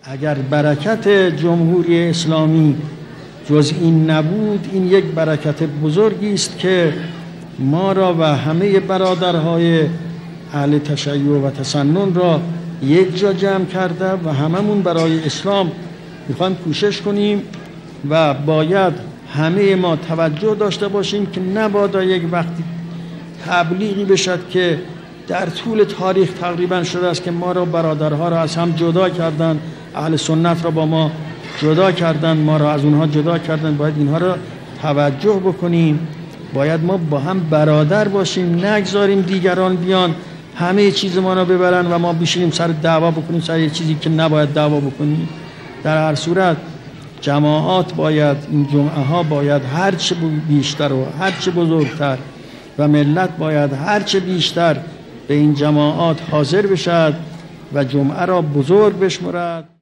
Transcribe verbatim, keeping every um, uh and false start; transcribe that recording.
اگر برکت جمهوری اسلامی جز این نبود، این یک برکت بزرگی است که ما را و همه برادرهای اهل تشیع و تسنن را یک جا جمع کرده و هممون برای اسلام میخوایم کوشش کنیم و باید همه ما توجه داشته باشیم که نبادا یک وقتی تبلیغی بشد که در طول تاریخ تقریبا شده است که ما را برادرها را از هم جدا کردن، اهل سنت را با ما جدا کردن، ما را از اونها جدا کردن. باید اینها را توجه بکنیم، باید ما با هم برادر باشیم، نگذاریم دیگران بیان همه چیز ما را ببرن و ما بشینیم سر دعوا بکنیم سر یه چیزی که نباید دعوا بکنیم. در هر صورت جماعات باید، این جمعه ها باید هرچه بیشتر و هرچه بزرگتر و ملت باید هرچه بیشتر به این جماعات حاضر بشد و جمعه را بزرگ بشمرد.